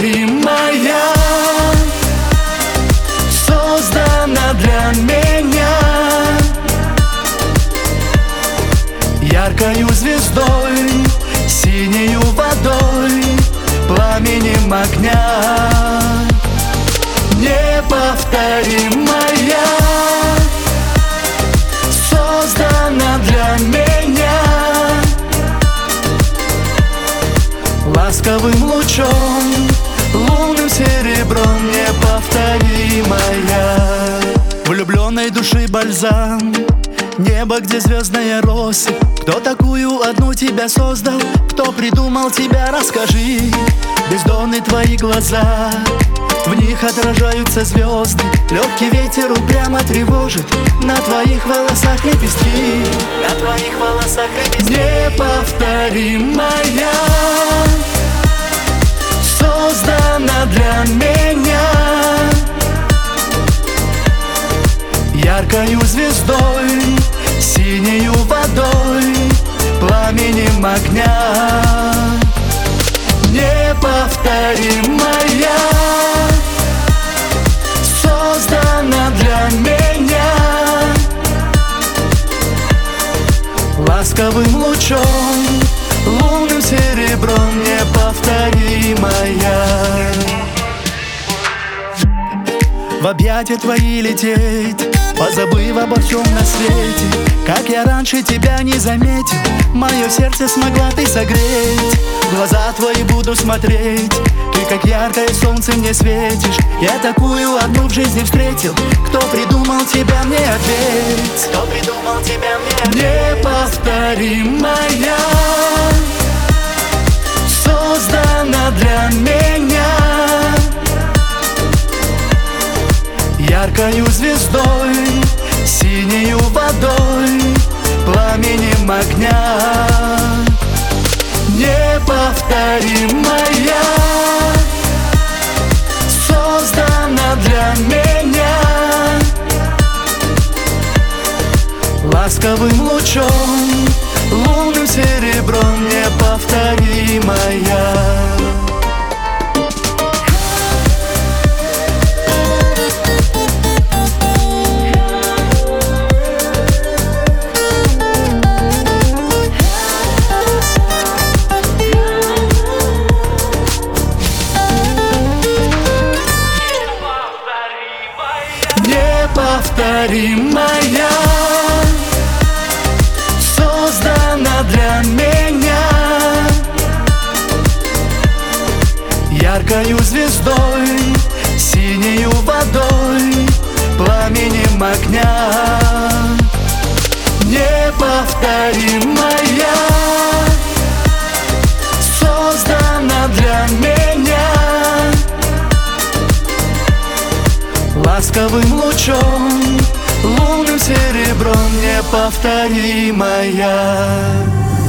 неповторимая, создана для меня, яркою звездой, синею водой, пламенем огня. Неповторимая, создана для меня, ласковым лучом, лунным серебром, неповторимая. Влюбленной души бальзам, небо, где звездная россыпь. Кто такую одну тебя создал? Кто придумал тебя, расскажи. Бездонны твои глаза, в них отражаются звезды. Легкий ветер упрямо тревожит, на твоих волосах лепестки, на твоих волосах лепестки. Неповторимая, создана для меня, яркою звездой, синею водой, пламенем огня. Неповторимая, создана для меня, ласковым лучом, лунным серебром, неповторимая. В объятия твои лететь, позабыв обо всем на свете. Как я раньше тебя не заметил, мое сердце смогла ты согреть. В глаза твои буду смотреть, ты как яркое солнце мне светишь. Я такую одну в жизни встретил, кто придумал тебя, мне ответь. Кто придумал тебя, мне ответь. Неповторимая, создана для меня, яркою звездой, синею водой, пламенем огня. Неповторимая, создана для меня, ласковым лучом, лунным серебром, неповторимая. Неповторимая, создана для меня, яркою звездой, синею водой, пламенем огня. Неповторимая, создана для меня, ласковым лучом, лунным серебром, неповторимая.